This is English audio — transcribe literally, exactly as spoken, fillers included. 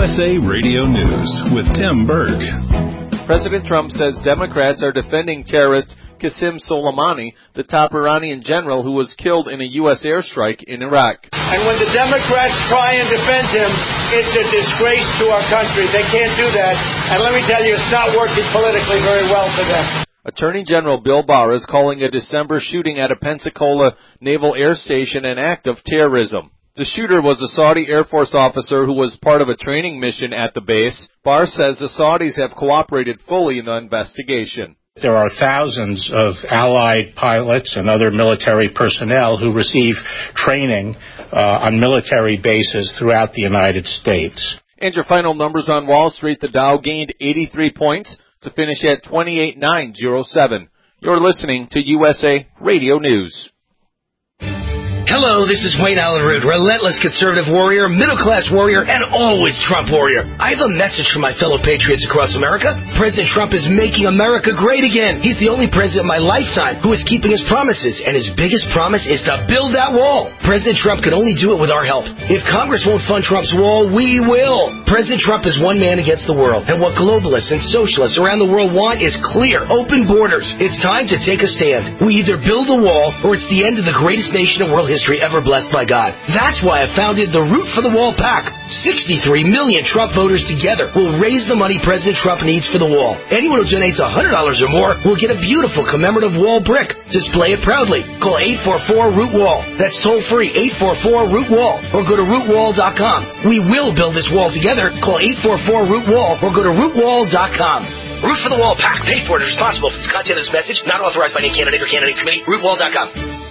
S A Radio News with Tim Berg. President Trump says Democrats are defending terrorist Qasem Soleimani, the top Iranian general who was killed in a U S airstrike in Iraq. And when the Democrats try and defend him, it's a disgrace to our country. They can't do that. And let me tell you, it's not working politically very well for them. Attorney General Bill Barr is calling a December shooting at a Pensacola Naval Air Station an act of terrorism. The shooter was a Saudi Air Force officer who was part of a training mission at the base. Barr says the Saudis have cooperated fully in the investigation. There are thousands of allied pilots and other military personnel who receive training uh, on military bases throughout the United States. And your final numbers on Wall Street, the Dow gained eighty-three points to finish at twenty-eight thousand nine hundred seven. You're listening to U S A Radio News. Hello, this is Wayne Allen Root, relentless conservative warrior, middle-class warrior, and always Trump warrior. I have a message for my fellow patriots across America. President Trump is making America great again. He's the only president in my lifetime who is keeping his promises, and his biggest promise is to build that wall. President Trump can only do it with our help. If Congress won't fund Trump's wall, we will. President Trump is one man against the world, and what globalists and socialists around the world want is clear, open borders. It's time to take a stand. We either build a wall, or it's the end of the greatest nation in world history ever blessed by God. That's why I founded the Root for the Wall PAC. sixty-three million Trump voters together will raise the money President Trump needs for the wall. Anyone who donates one hundred dollars or more will get a beautiful commemorative wall brick. Display it proudly. Call eight four four root wall. That's toll free, eight four four root wall, or go to root wall dot com. We will build this wall together. Call eight four four root wall or go to root wall dot com. Root for the Wall PAC, paid for and responsible for the content of this message, not authorized by any candidate or candidates committee. root wall dot com.